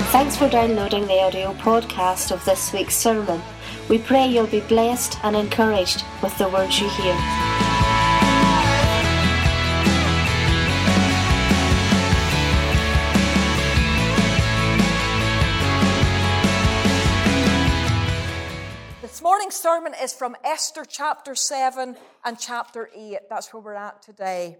Thanks for downloading the audio podcast of this week's sermon. We pray you'll be blessed and encouraged with the words you hear. This morning's sermon is from Esther chapter 7 and chapter 8. That's where we're at today.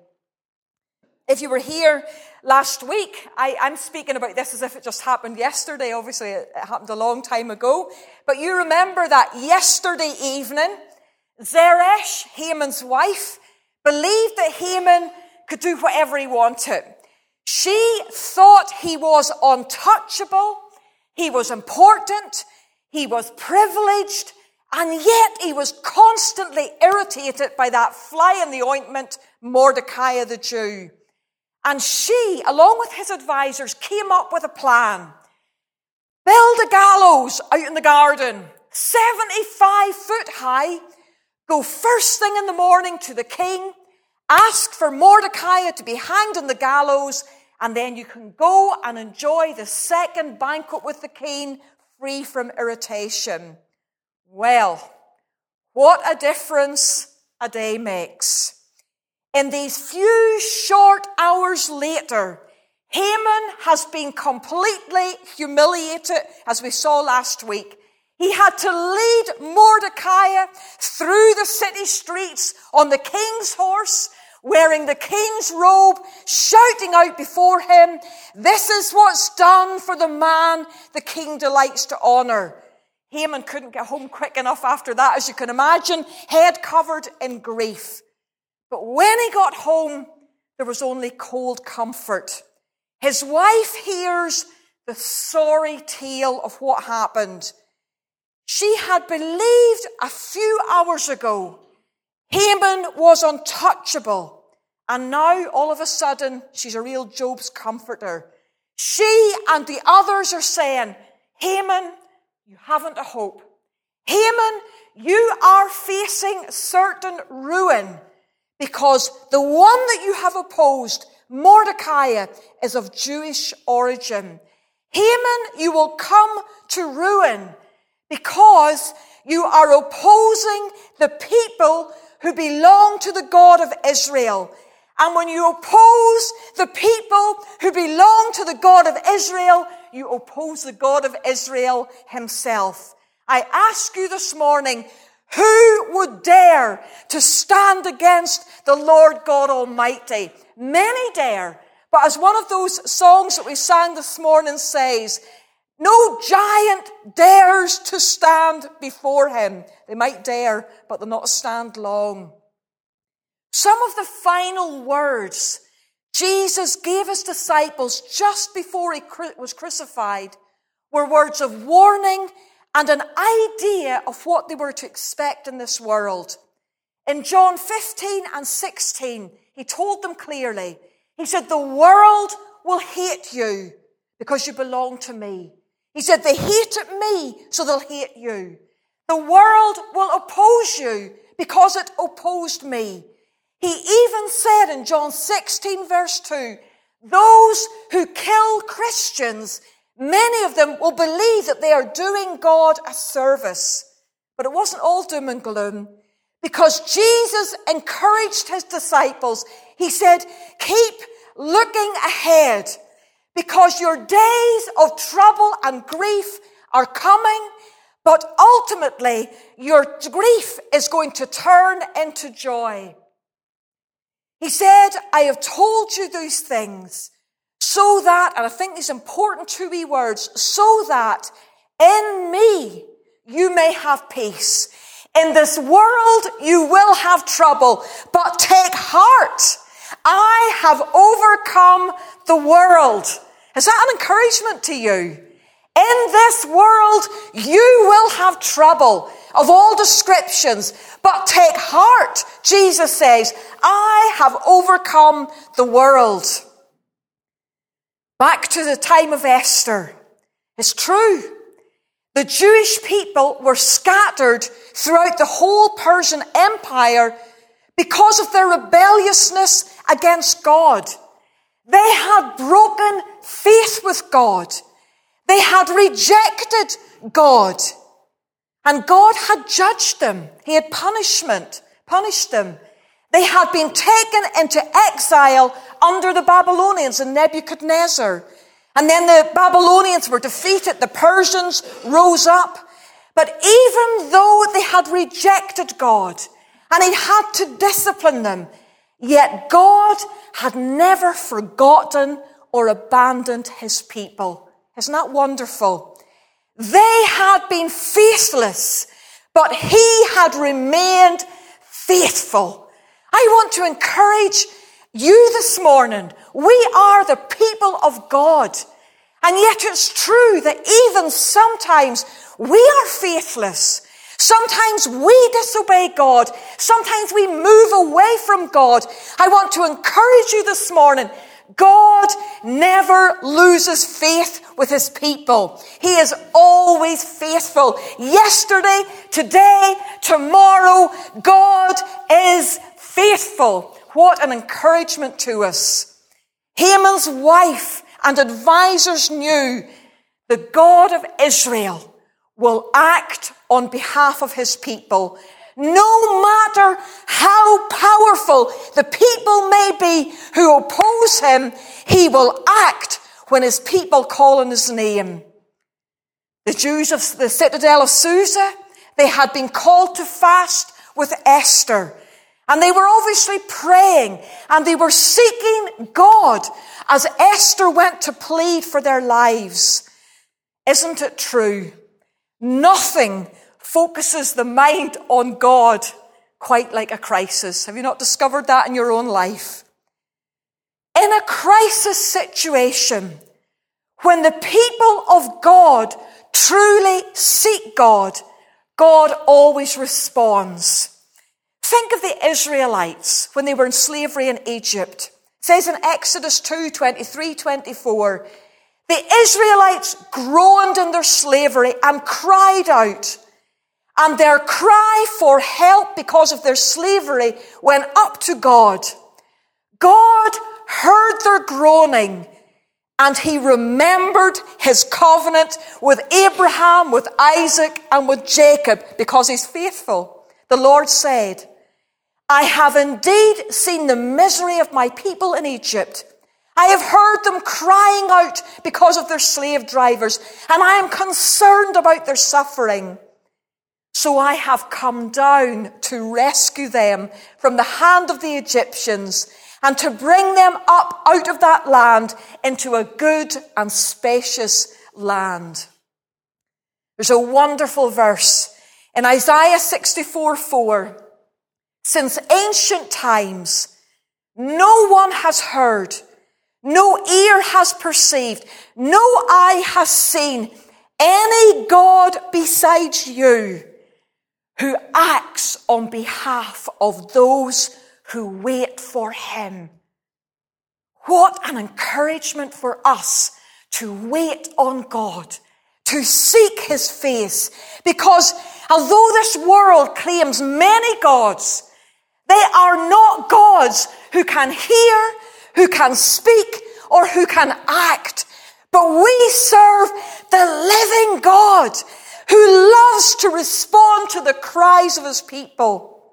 If you were here last week, I'm speaking about this as if it just happened yesterday. Obviously, it happened a long time ago. But you remember that yesterday evening, Zeresh, Haman's wife, believed that Haman could do whatever he wanted. She thought he was untouchable, he was important, he was privileged, and yet he was constantly irritated by that fly in the ointment, Mordecai the Jew. And she, along with his advisors, came up with a plan. Build a gallows out in the garden, 75 foot high. Go first thing in the morning to the king. Ask for Mordecai to be hanged on the gallows. And then you can go and enjoy the second banquet with the king, free from irritation. Well, what a difference a day makes. In these few short hours later, Haman has been completely humiliated, as we saw last week. He had to lead Mordecai through the city streets on the king's horse, wearing the king's robe, shouting out before him, "This is what's done for the man the king delights to honor." Haman couldn't get home quick enough after that, as you can imagine, head covered in grief. But when he got home, there was only cold comfort. His wife hears the sorry tale of what happened. She had believed a few hours ago Haman was untouchable, and now all of a sudden she's a real Job's comforter. She and the others are saying, "Haman, you haven't a hope. Haman, you are facing certain ruin, because the one that you have opposed, Mordecai, is of Jewish origin. Haman, you will come to ruin because you are opposing the people who belong to the God of Israel. And when you oppose the people who belong to the God of Israel, you oppose the God of Israel himself." I ask you this morning, who would dare to stand against the Lord God Almighty? Many dare. But as one of those songs that we sang this morning says, no giant dares to stand before him. They might dare, but they'll not stand long. Some of the final words Jesus gave his disciples just before he was crucified were words of warning and an idea of what they were to expect in this world. In John 15 and 16, he told them clearly, he said, "The world will hate you because you belong to me." He said, "They hated me, so they'll hate you. The world will oppose you because it opposed me." He even said in John 16 verse 2, those who kill Christians, many of them will believe that they are doing God a service. But it wasn't all doom and gloom, because Jesus encouraged his disciples. He said, "Keep looking ahead, because your days of trouble and grief are coming, but ultimately your grief is going to turn into joy." He said, "I have told you these things so that," and I think these important two wee words, "so that in me you may have peace. In this world you will have trouble, but take heart. I have overcome the world." Is that an encouragement to you? In this world you will have trouble of all descriptions, but take heart, Jesus says, "I have overcome the world." Back to the time of Esther. It's true. The Jewish people were scattered throughout the whole Persian Empire because of their rebelliousness against God. They had broken faith with God. They had rejected God. And God had judged them. He had punished them. They had been taken into exile under the Babylonians and Nebuchadnezzar. And then the Babylonians were defeated. The Persians rose up. But even though they had rejected God and he had to discipline them, yet God had never forgotten or abandoned his people. Isn't that wonderful? They had been faithless, but he had remained faithful. I want to encourage you this morning. We are the people of God. And yet it's true that even sometimes we are faithless. Sometimes we disobey God. Sometimes we move away from God. I want to encourage you this morning. God never loses faith with his people. He is always faithful. Yesterday, today, tomorrow, God is faithful. What an encouragement to us. Haman's wife and advisors knew the God of Israel will act on behalf of his people. No matter how powerful the people may be who oppose him, he will act when his people call on his name. The Jews of the citadel of Susa, they had been called to fast with Esther. And they were obviously praying and they were seeking God as Esther went to plead for their lives. Isn't it true? Nothing focuses the mind on God quite like a crisis. Have you not discovered that in your own life? In a crisis situation, when the people of God truly seek God, God always responds. Think of the Israelites when they were in slavery in Egypt. It says in Exodus 2, 23, 24, the Israelites groaned in their slavery and cried out. And their cry for help because of their slavery went up to God. God heard their groaning and he remembered his covenant with Abraham, with Isaac, and with Jacob because he's faithful. The Lord said, I have indeed seen the misery of my people in Egypt. I have heard them crying out because of their slave drivers, and I am concerned about their suffering. So I have come down to rescue them from the hand of the Egyptians and to bring them up out of that land into a good and spacious land. There's a wonderful verse in Isaiah 64:4. Since ancient times, no one has heard, no ear has perceived, no eye has seen any God besides you who acts on behalf of those who wait for him. What an encouragement for us to wait on God, to seek his face. Because although this world claims many gods, they are not gods who can hear, who can speak, or who can act. But we serve the living God who loves to respond to the cries of his people.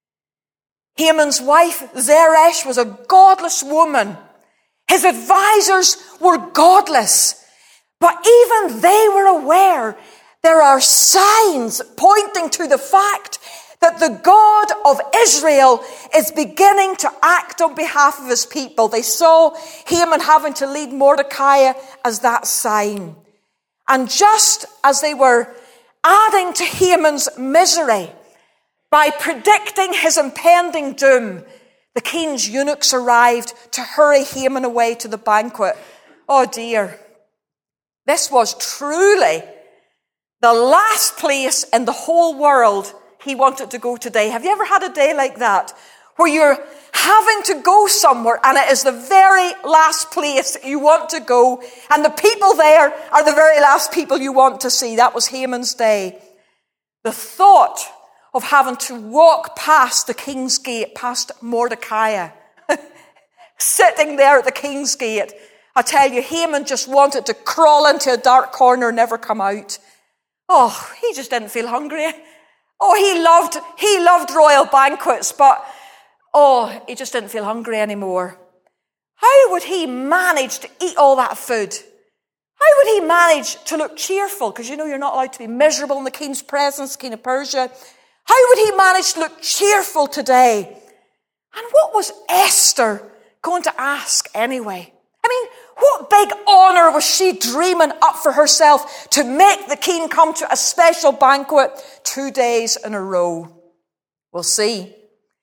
Haman's wife, Zeresh, was a godless woman. His advisors were godless. But even they were aware there are signs pointing to the fact that the God of Israel is beginning to act on behalf of his people. They saw Haman having to lead Mordecai as that sign. And just as they were adding to Haman's misery by predicting his impending doom, the king's eunuchs arrived to hurry Haman away to the banquet. Oh dear. This was truly the last place in the whole world he wanted to go today. Have you ever had a day like that? Where you're having to go somewhere and it is the very last place you want to go, and the people there are the very last people you want to see. That was Haman's day. The thought of having to walk past the king's gate, past Mordecai, sitting there at the king's gate, I tell you, Haman just wanted to crawl into a dark corner and never come out. Oh, he just didn't feel hungry. Oh, he loved royal banquets, but he just didn't feel hungry anymore. How would he manage to eat all that food? How would he manage to look cheerful? Because you're not allowed to be miserable in the king's presence, king of Persia. How would he manage to look cheerful today? And what was Esther going to ask anyway? I mean, what big honor was she dreaming up for herself to make the king come to a special banquet 2 days in a row? We'll see.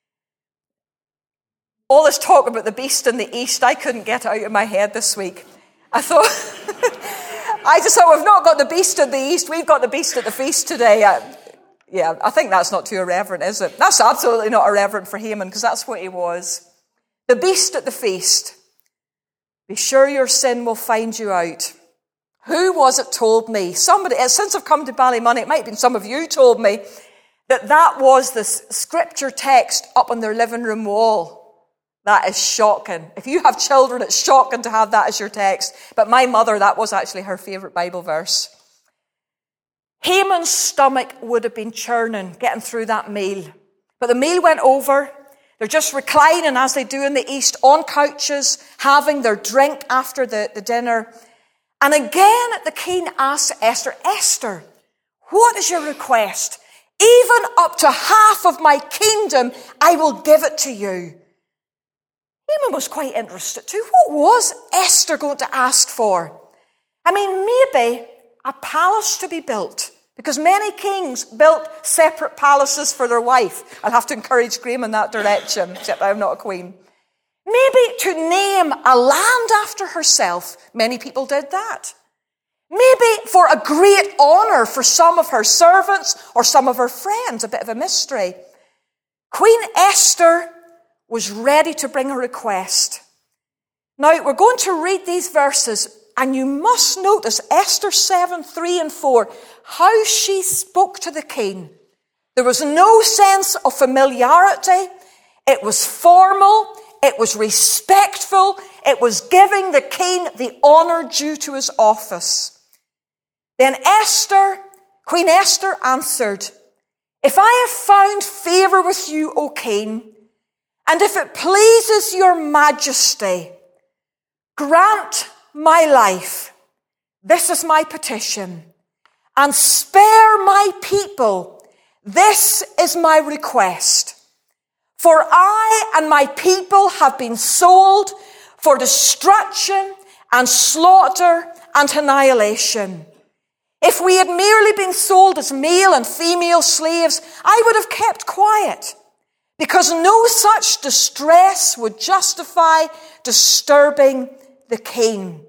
All this talk about the beast in the east, I couldn't get it out of my head this week. I just thought we've not got the beast in the east, we've got the beast at the feast today. I think that's not too irreverent, is it? That's absolutely not irreverent for Haman, because that's what he was. The beast at the feast. Be sure your sin will find you out. Who was it told me? Somebody, since I've come to Ballymoney, it might have been some of you told me, that was the scripture text up on their living room wall. That is shocking. If you have children, it's shocking to have that as your text. But my mother, that was actually her favourite Bible verse. Haman's stomach would have been churning, getting through that meal. But the meal went over. They're just reclining, as they do in the East, on couches, having their drink after the dinner. And again, the king asks Esther, Esther, what is your request? Even up to half of my kingdom, I will give it to you. Haman was quite interested too. What was Esther going to ask for? I mean, maybe a palace to be built, because many kings built separate palaces for their wife. I'll have to encourage Graham in that direction, except I'm not a queen. Maybe to name a land after herself. Many people did that. Maybe for a great honor for some of her servants or some of her friends, a bit of a mystery. Queen Esther was ready to bring a request. Now, we're going to read these verses, and you must notice Esther 7, 3 and 4, how she spoke to the king. There was no sense of familiarity. It was formal. It was respectful. It was giving the king the honor due to his office. Then Queen Esther answered, if I have found favor with you, O king, and if it pleases your majesty, grant my life. This is my petition. And spare my people. This is my request. For I and my people have been sold for destruction and slaughter and annihilation. If we had merely been sold as male and female slaves, I would have kept quiet, because no such distress would justify disturbing the king.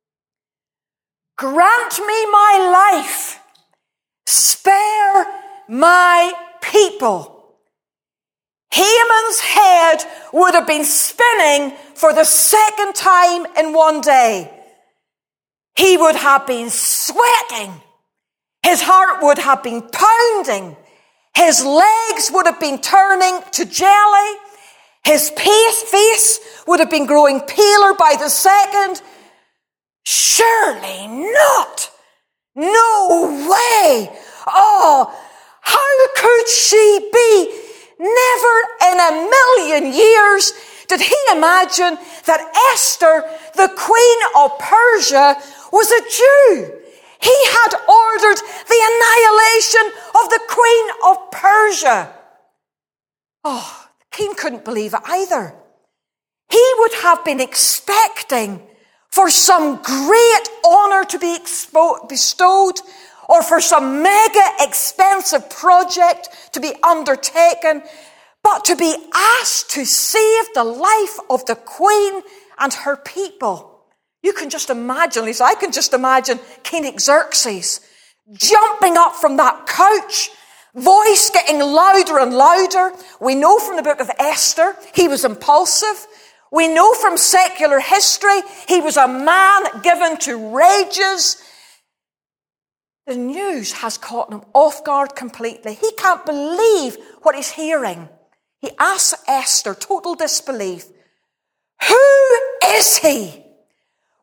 Grant me my life. Spare my people. Haman's head would have been spinning for the second time in one day. He would have been sweating. His heart would have been pounding. His legs would have been turning to jelly. His face would have been growing paler by the second. Surely not. No way. Oh, how could she be? Never in a million years did he imagine that Esther, the queen of Persia, was a Jew. He had ordered the annihilation of the queen of Persia. Oh, the king couldn't believe it either. He would have been expecting for some great honor to be bestowed, or for some mega expensive project to be undertaken, but to be asked to save the life of the queen and her people. You can just imagine, at least I can just imagine King Xerxes jumping up from that couch, voice getting louder and louder. We know from the book of Esther, he was impulsive. We know from secular history, he was a man given to rages. The news has caught him off guard completely. He can't believe what he's hearing. He asks Esther, total disbelief, who is he?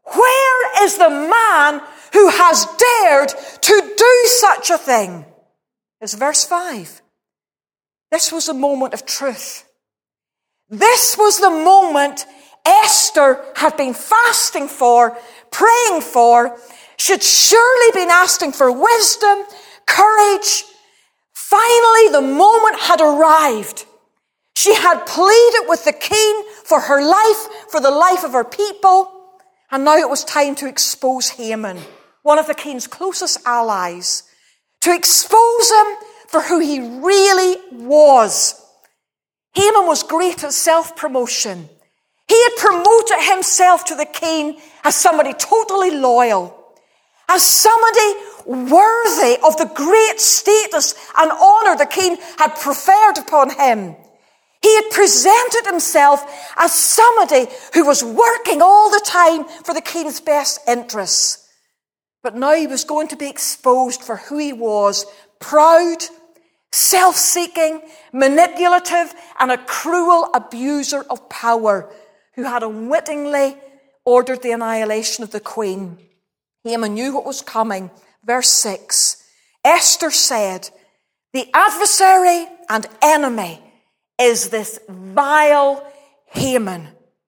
Where is the man who has dared to do such a thing? It's verse 5. This was a moment of truth. This was the moment Esther had been fasting for, praying for. She'd surely been asking for wisdom, courage. Finally, the moment had arrived. She had pleaded with the king for her life, for the life of her people. And now it was time to expose Haman, one of the king's closest allies, to expose him for who he really was. Haman was great at self-promotion. He had promoted himself to the king as somebody totally loyal, as somebody worthy of the great status and honor the king had conferred upon him. He had presented himself as somebody who was working all the time for the king's best interests. But now he was going to be exposed for who he was: proud, self-seeking, manipulative, and a cruel abuser of power who had unwittingly ordered the annihilation of the queen. Haman knew what was coming. Verse 6, Esther said, "The adversary and enemy is this vile Haman."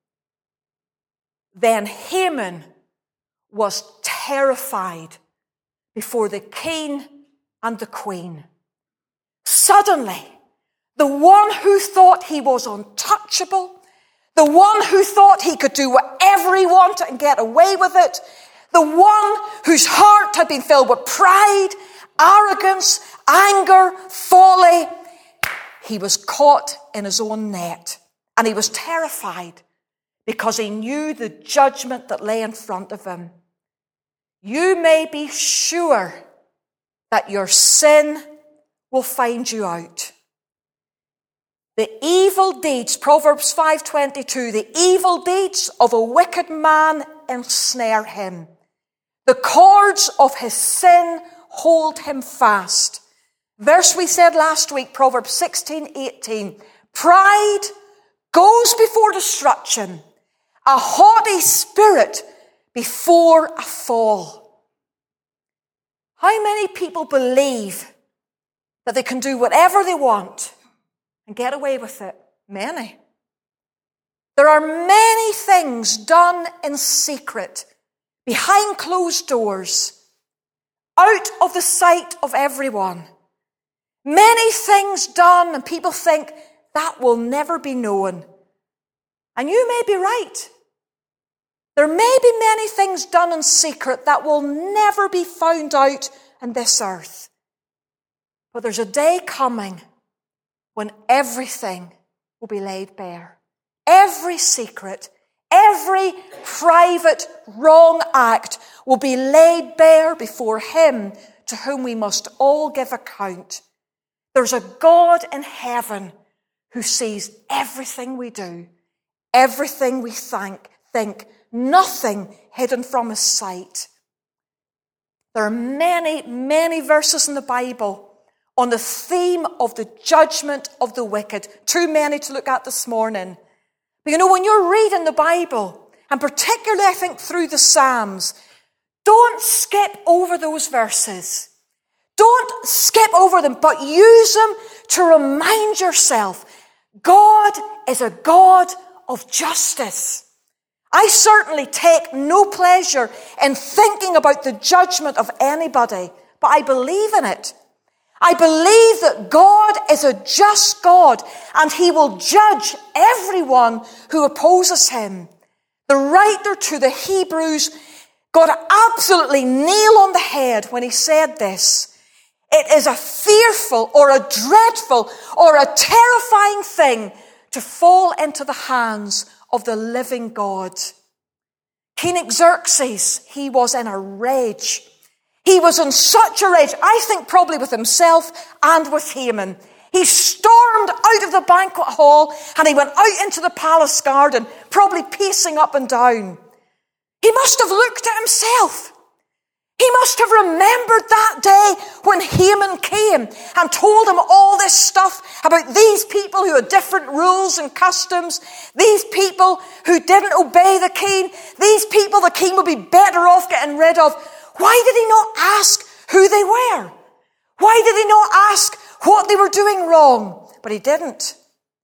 Then Haman was terrified before the king and the queen. Suddenly, the one who thought he was untouchable, the one who thought he could do whatever he wanted and get away with it, the one whose heart had been filled with pride, arrogance, anger, folly, he was caught in his own net. And he was terrified because he knew the judgment that lay in front of him. You may be sure that your sin will find you out. The evil deeds, Proverbs 5:22, the evil deeds of a wicked man ensnare him. The cords of his sin hold him fast. Verse we said last week, Proverbs 16:18, pride goes before destruction, a haughty spirit before a fall. How many people believe that they can do whatever they want and get away with it? Many. There are many things done in secret, behind closed doors, out of the sight of everyone. Many things done and people think that will never be known. And you may be right. There may be many things done in secret that will never be found out on this earth. But there's a day coming when everything will be laid bare. Every secret, every private wrong act will be laid bare before him to whom we must all give account. There's a God in heaven who sees everything we do, everything we think, nothing hidden from his sight. There are many, many verses in the Bible on the theme of the judgment of the wicked. Too many to look at this morning. But you know, when you're reading the Bible, and particularly I think through the Psalms, don't skip over those verses. Don't skip over them, but use them to remind yourself God is a God of justice. I certainly take no pleasure in thinking about the judgment of anybody, but I believe in it. I believe that God is a just God and he will judge everyone who opposes him. The writer to the Hebrews got it absolutely nail on the head when he said this. It is a fearful or a dreadful or a terrifying thing to fall into the hands of the living God. King Xerxes, he was in a rage. He was in such a rage, I think probably with himself and with Haman. He stormed out of the banquet hall and he went out into the palace garden, probably pacing up and down. He must have looked at himself. He must have remembered that day when Haman came and told him all this stuff about these people who had different rules and customs, these people who didn't obey the king, these people the king would be better off getting rid of. Why did he not ask who they were? Why did he not ask what they were doing wrong? But he didn't.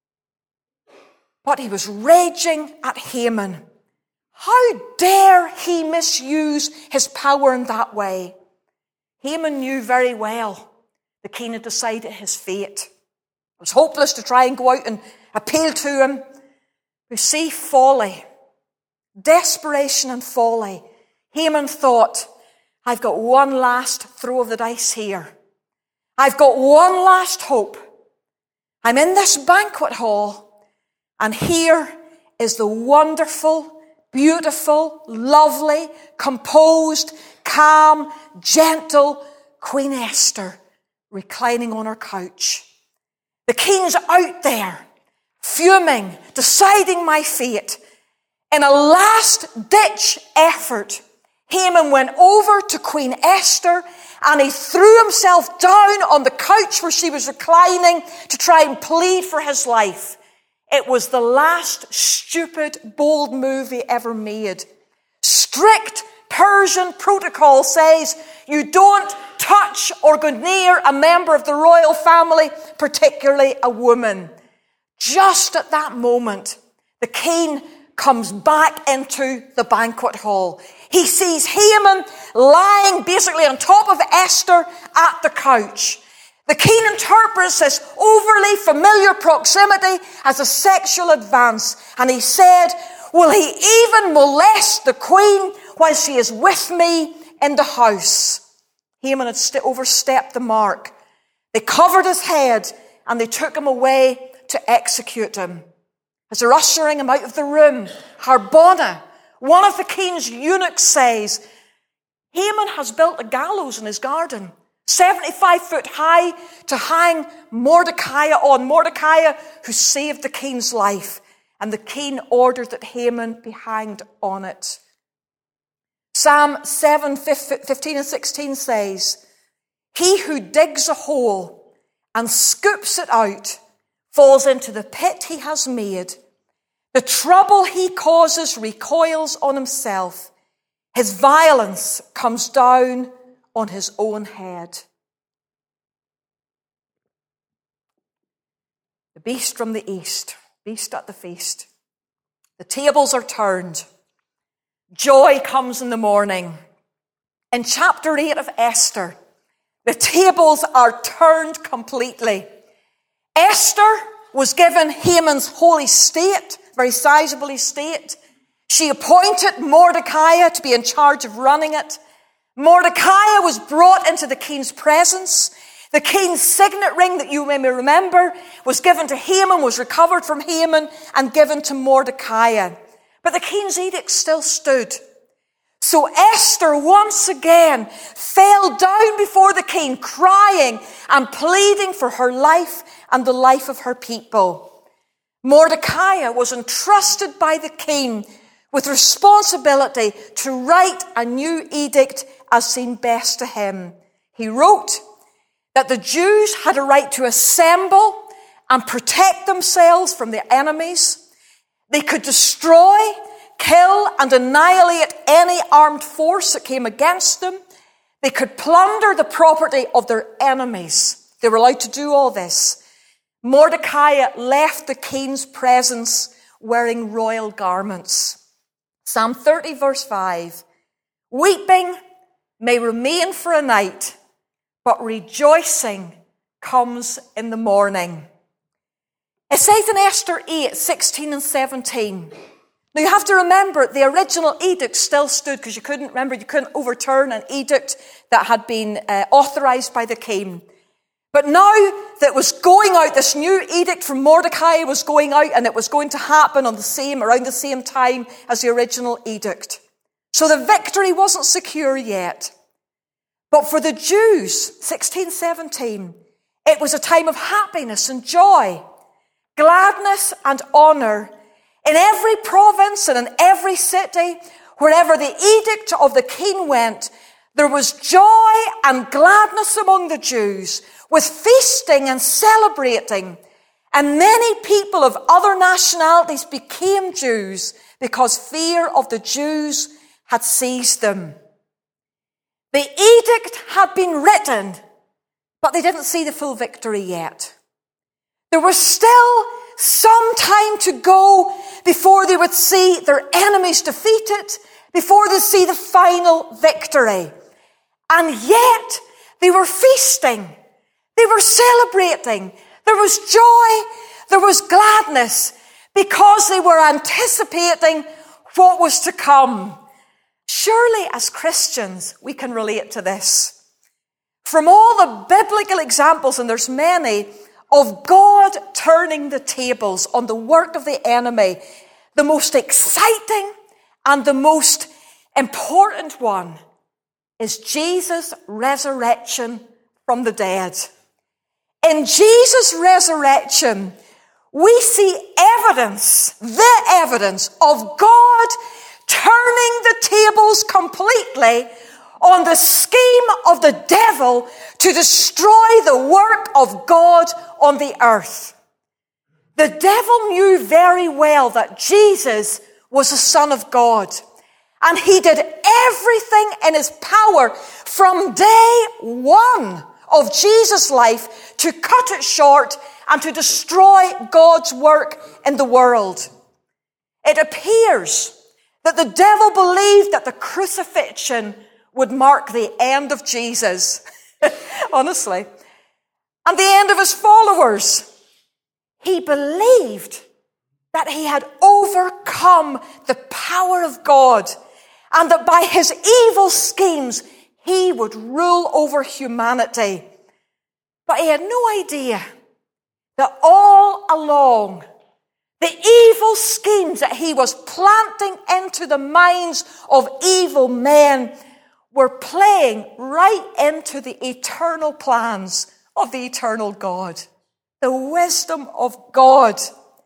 But he was raging at Haman. How dare he misuse his power in that way? Haman knew very well the king had decided his fate. It was hopeless to try and go out and appeal to him. You see, folly, desperation and folly. Haman thought, I've got one last throw of the dice here. I've got one last hope. I'm in this banquet hall, and here is the wonderful, beautiful, lovely, composed, calm, gentle Queen Esther reclining on her couch. The king's out there, fuming, deciding my fate. In a last-ditch effort, Haman went over to Queen Esther and he threw himself down on the couch where she was reclining to try and plead for his life. It was the last stupid, bold move he ever made. Strict Persian protocol says you don't touch or go near a member of the royal family, particularly a woman. Just at that moment, the king comes back into the banquet hall. He sees Haman lying basically on top of Esther at the couch. The king interprets this overly familiar proximity as a sexual advance. And he said, will he even molest the queen while she is with me in the house? Haman had overstepped the mark. They covered his head and they took him away to execute him. As they're ushering him out of the room, Harbona, one of the king's eunuchs, says, Haman has built a gallows in his garden, 75 foot high, to hang Mordecai on. Mordecai who saved the king's life. And the king ordered that Haman be hanged on it. Psalm 7, 15 and 16 says, he who digs a hole and scoops it out falls into the pit he has made. The trouble he causes recoils on himself. His violence comes down on his own head. The beast from the east, beast at the feast. The tables are turned. Joy comes in the morning. In chapter 8 of Esther, the tables are turned completely. Esther was given Haman's whole estate, very sizable estate. She appointed Mordecai to be in charge of running it. Mordecai was brought into the king's presence. The king's signet ring that you may remember was given to Haman, was recovered from Haman and given to Mordecai. But the king's edict still stood. So Esther once again fell down before the king, crying and pleading for her life and the life of her people. Mordecai was entrusted by the king with responsibility to write a new edict as seemed best to him. He wrote that the Jews had a right to assemble and protect themselves from their enemies. They could destroy, kill, and annihilate any armed force that came against them. They could plunder the property of their enemies. They were allowed to do all this. Mordecai left the king's presence wearing royal garments. Psalm 30 verse 5. Weeping may remain for a night, but rejoicing comes in the morning. It says in Esther 8, 16 and 17. Now you have to remember the original edict still stood because you couldn't overturn an edict that had been authorized by the king. But now that was going out, this new edict from Mordecai was going out, and it was going to happen around the same time as the original edict. So the victory wasn't secure yet. But for the Jews, 1617, it was a time of happiness and joy, gladness and honor. In every province and in every city, wherever the edict of the king went, there was joy and gladness among the Jews, with feasting and celebrating. And many people of other nationalities became Jews because fear of the Jews had seized them. The edict had been written, but they didn't see the full victory yet. There was still some time to go before they would see their enemies defeated, before they see the final victory. And yet, they were feasting. They were celebrating. There was joy. There was gladness because they were anticipating what was to come. Surely, as Christians, we can relate to this. From all the biblical examples, and there's many, of God turning the tables on the work of the enemy, the most exciting and the most important one is Jesus' resurrection from the dead. In Jesus' resurrection, we see the evidence of God turning the tables completely on the scheme of the devil to destroy the work of God on the earth. The devil knew very well that Jesus was the Son of God, and he did everything in his power from day one of Jesus' life to cut it short and to destroy God's work in the world. It appears that the devil believed that the crucifixion would mark the end of Jesus, honestly, and the end of his followers. He believed that he had overcome the power of God and that by his evil schemes, he would rule over humanity. But he had no idea that all along, the evil schemes that he was planting into the minds of evil men were playing right into the eternal plans of the eternal God, the wisdom of God.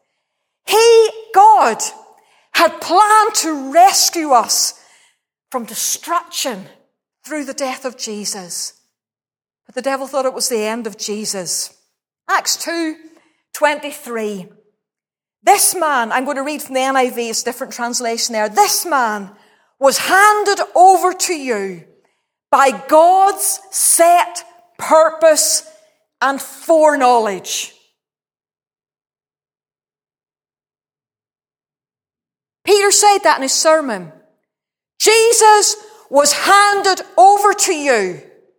God, had planned to rescue us from destruction through the death of Jesus. But the devil thought it was the end of Jesus. Acts 2:23. This man, I'm going to read from the NIV, it's a different translation there. This man was handed over to you by God's set purpose and foreknowledge. Peter said that in his sermon. Jesus was handed over to you.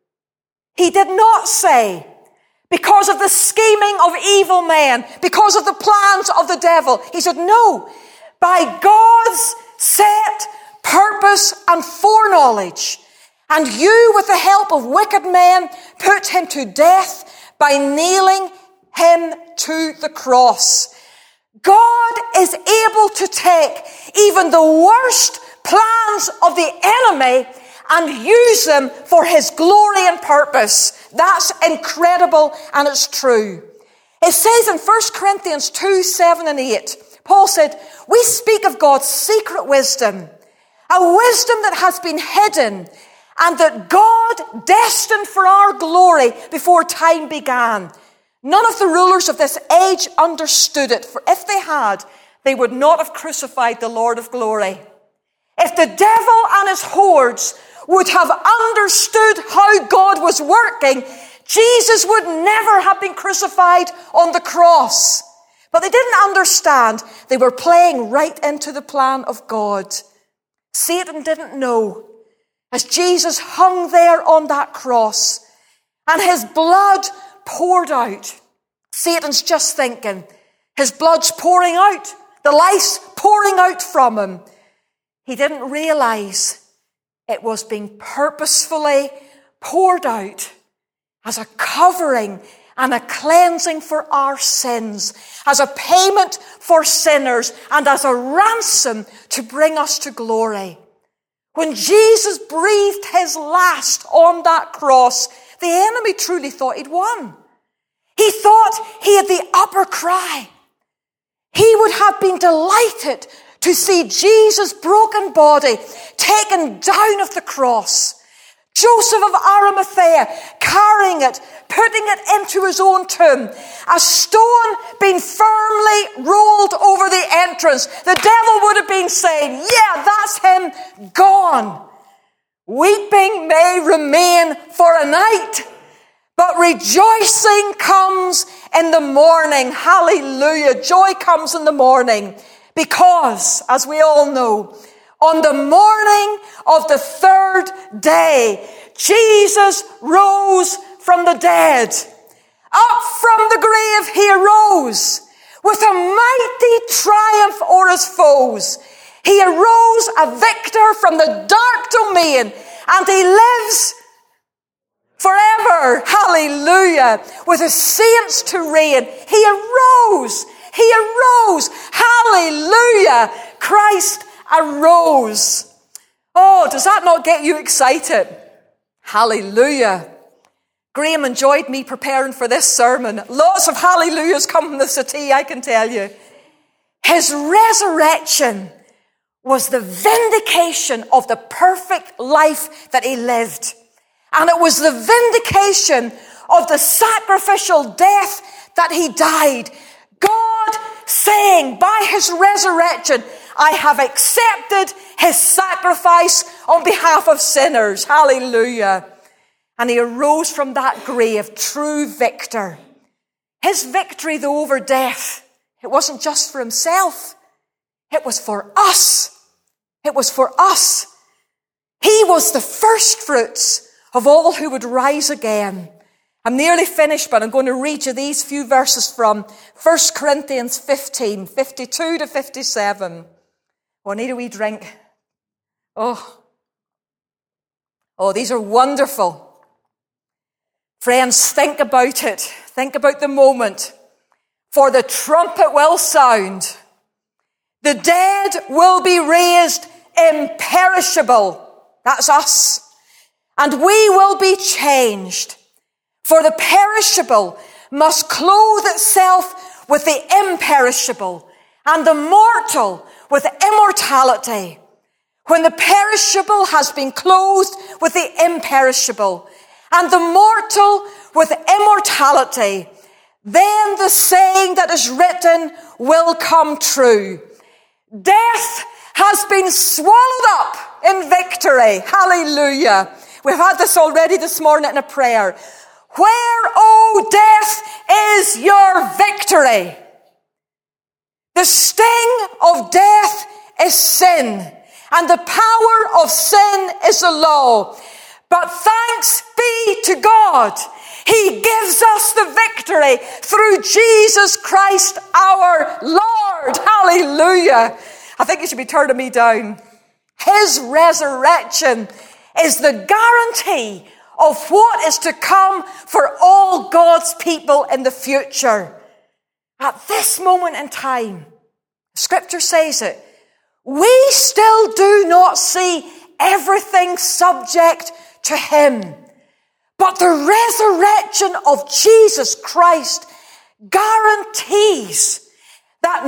He did not say, because of the scheming of evil men, because of the plans of the devil. He said, no, by God's set purpose and foreknowledge. And you, with the help of wicked men, put him to death by nailing him to the cross. God is able to take even the worst plans of the enemy and use them for his glory and purpose. That's incredible, and it's true. It says in 1 Corinthians 2:7 and 8, Paul said, we speak of God's secret wisdom, a wisdom that has been hidden and that God destined for our glory before time began. None of the rulers of this age understood it, for if they had, they would not have crucified the Lord of glory. If the devil and his hordes would have understood how God was working, Jesus would never have been crucified on the cross. But they didn't understand. They were playing right into the plan of God. Satan didn't know. As Jesus hung there on that cross and his blood poured out, Satan's just thinking, his blood's pouring out, the life's pouring out from him. He didn't realize it was being purposefully poured out as a covering and a cleansing for our sins, as a payment for sinners, and as a ransom to bring us to glory. When Jesus breathed his last on that cross, the enemy truly thought he'd won. He thought he had the upper cry. He would have been delighted to see Jesus' broken body taken down off the cross, Joseph of Arimathea carrying it, putting it into his own tomb. A stone being firmly rolled over the entrance. The devil would have been saying, yeah, that's him gone. Weeping may remain for a night, but rejoicing comes in the morning. Hallelujah. Joy comes in the morning because, as we all know, on the morning of the third day, Jesus rose from the dead. Up from the grave he arose with a mighty triumph o'er his foes. He arose a victor from the dark domain, and he lives forever. Hallelujah. With his saints to reign. He arose. He arose. Hallelujah. Christ arose. Oh, does that not get you excited? Hallelujah. Graham enjoyed me preparing for this sermon. Lots of hallelujahs come from the city, I can tell you. His resurrection was the vindication of the perfect life that he lived. And it was the vindication of the sacrificial death that he died. God saying by his resurrection, I have accepted his sacrifice on behalf of sinners. Hallelujah. And he arose from that grave, true victor. His victory, though, over death, it wasn't just for himself. It was for us. It was for us. He was the first fruits of all who would rise again. I'm nearly finished, but I'm going to read you these few verses from 1 Corinthians 15, 52 to 57. Oh, I need a wee drink. Oh, these are wonderful. Friends, think about it. Think about the moment. For the trumpet will sound. The dead will be raised imperishable. That's us. And we will be changed. For the perishable must clothe itself with the imperishable, and the mortal with immortality. When the perishable has been clothed with the imperishable, and the mortal with immortality, then the saying that is written will come true. Death has been swallowed up in victory. Hallelujah. We've had this already this morning in a prayer. Where, O death, is your victory? The sting of death is sin, and the power of sin is the law. But thanks be to God, he gives us the victory through Jesus Christ our Lord. Hallelujah. I think you should be turning me down. His resurrection is the guarantee of what is to come for all God's people in the future. At this moment in time, Scripture says it, we still do not see everything subject to him. But the resurrection of Jesus Christ guarantees that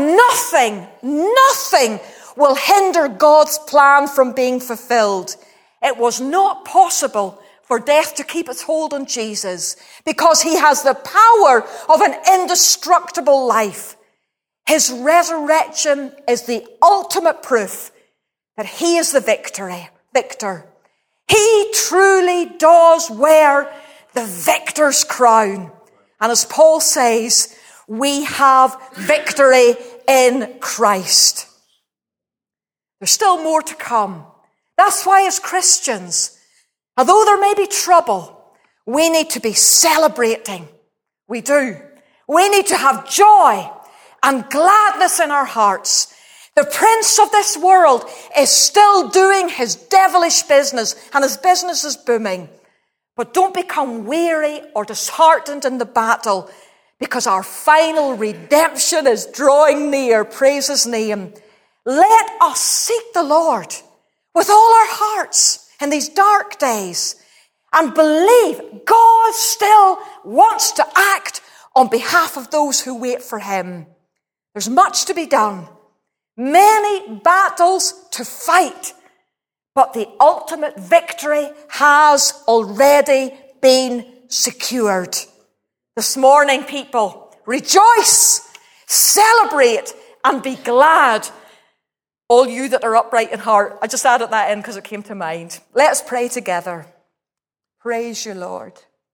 nothing will hinder God's plan from being fulfilled. It was not possible for death to keep its hold on Jesus because he has the power of an indestructible life. His resurrection is the ultimate proof that he is the victor. He truly does wear the victor's crown. And as Paul says, we have victory in Christ. There's still more to come. That's why as Christians, although there may be trouble, we need to be celebrating. We do. We need to have joy and gladness in our hearts. The prince of this world is still doing his devilish business, and his business is booming. But don't become weary or disheartened in the battle, because our final redemption is drawing near. Praise his name. Let us seek the Lord with all our hearts in these dark days and believe God still wants to act on behalf of those who wait for him. There's much to be done. Many battles to fight. but the ultimate victory has already been secured. This morning, people, rejoice, celebrate, and be glad. All you that are upright in heart. I just added that in because it came to mind. Let's pray together. Praise you, Lord.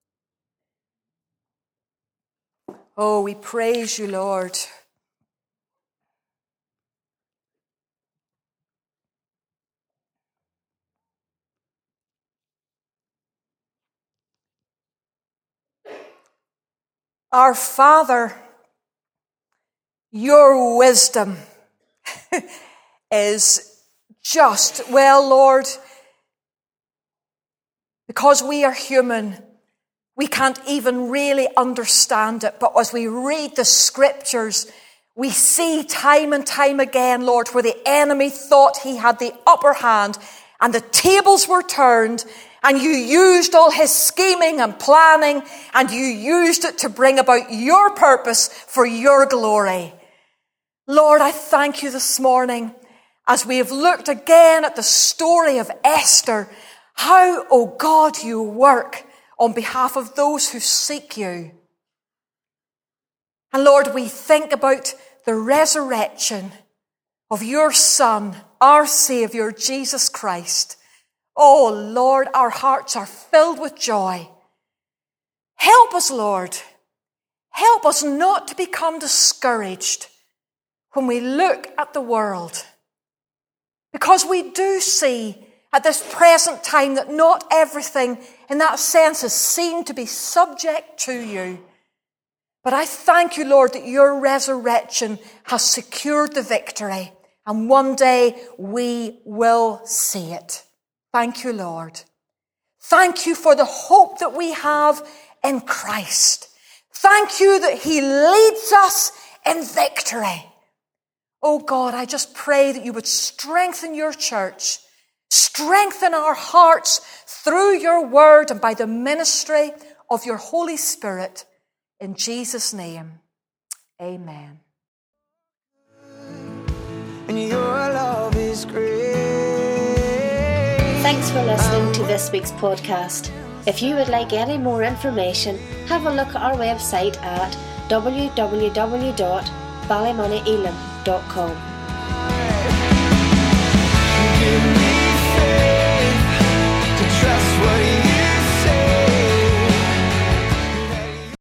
Oh, we praise you, Lord. Our Father, your wisdom is just, well, Lord, because we are human, we can't even really understand it. But as we read the scriptures, we see time and time again, Lord, where the enemy thought he had the upper hand and the tables were turned, and you used all his scheming and planning, and you used it to bring about your purpose for your glory. Lord, I thank you this morning as we have looked again at the story of Esther, how, oh God, you work on behalf of those who seek you. And Lord, we think about the resurrection of your Son, our Savior, Jesus Christ. Oh Lord, our hearts are filled with joy. Help us, Lord. Help us not to become discouraged when we look at the world. Because we do see at this present time that not everything in that sense is seen to be subject to you. But I thank you, Lord, that your resurrection has secured the victory, and one day we will see it. Thank you, Lord. Thank you for the hope that we have in Christ. Thank you that he leads us in victory. Oh God, I just pray that you would strengthen your church, strengthen our hearts through your word and by the ministry of your Holy Spirit. In Jesus' name, amen. And your love is great. Thanks for listening to this week's podcast. If you would like any more information, have a look at our website at www.ballymoneyelam.com.